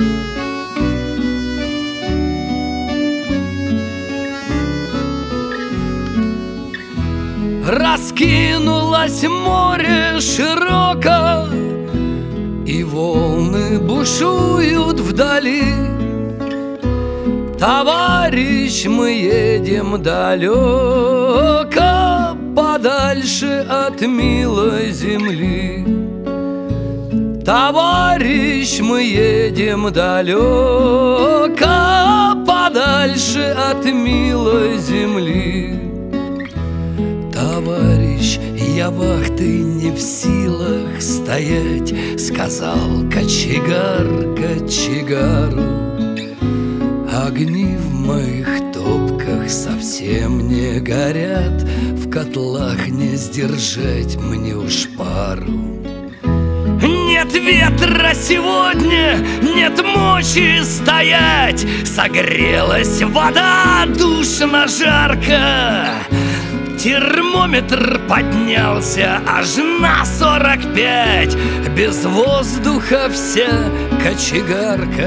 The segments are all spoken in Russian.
Раскинулось море широко, и волны бушуют вдали. Товарищ, мы едем далеко, подальше от милой земли. Товарищ, мы едем далеко, подальше от милой земли. Товарищ, я вахты не в силах стоять, сказал кочегар кочегару. Огни в моих топках совсем не горят, в котлах не сдержать мне уж пару. Нет ветра сегодня, нет мочи стоять, согрелась вода душно жарко. Термометр поднялся аж на 45, без воздуха вся кочегарка.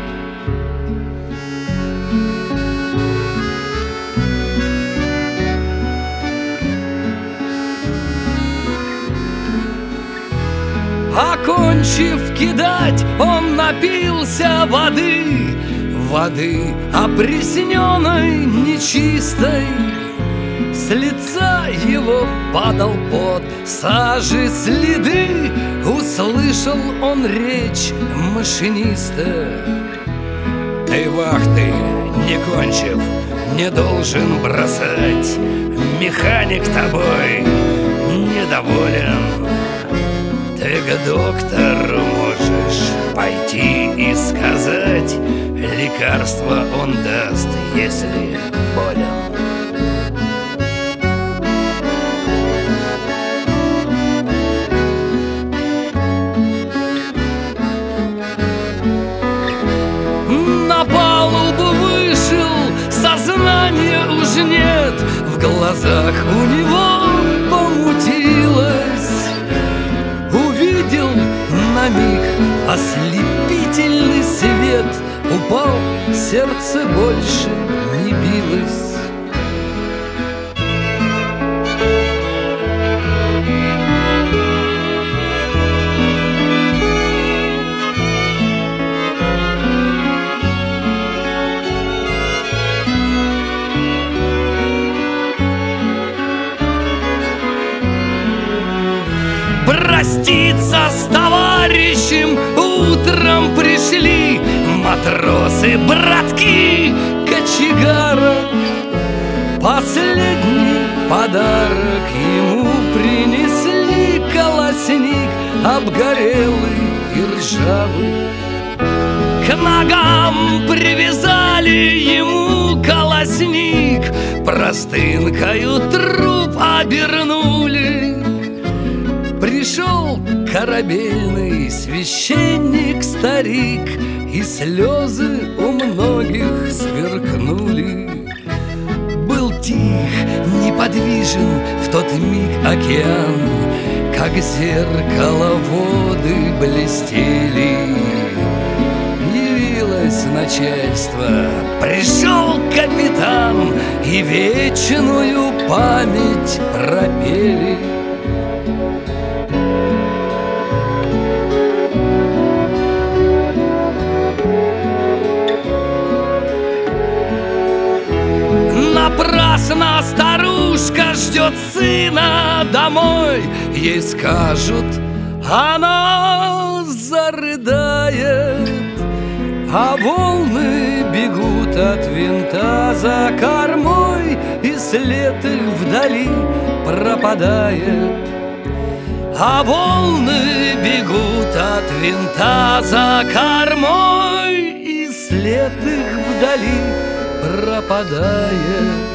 Окончив кидать, он напился воды, воды опресненной, нечистой. С лица его падал пот, сажи следы, услышал он речь машиниста. Ты вахты, не кончив, не должен бросать, механик тобой недоволен. Ты к доктору можешь пойти и сказать, лекарство он даст, если болен. На палубу вышел, сознания уж нет, в глазах у него помутилось. Увидел на миг ослепительный свет, упал, сердце больше не билось. Проститься с товарищем утром пришли матросы, братки кочегара. Последний подарок ему принесли, колосник обгорелый и ржавый. К ногам привязали ему колосник, простынкою труп обернули. Пришел корабельный священник-старик, и слезы у многих сверкнули. Был тих, неподвижен в тот миг океан, как зеркало воды блестели. Явилось начальство, пришел капитан, и вечную память пропели. Напрасно старушка ждет сына домой, ей скажут, она зарыдает. А волны бегут от винта за кормой, и след их вдали пропадает. А волны бегут от винта за кормой, и след их вдали пропадает.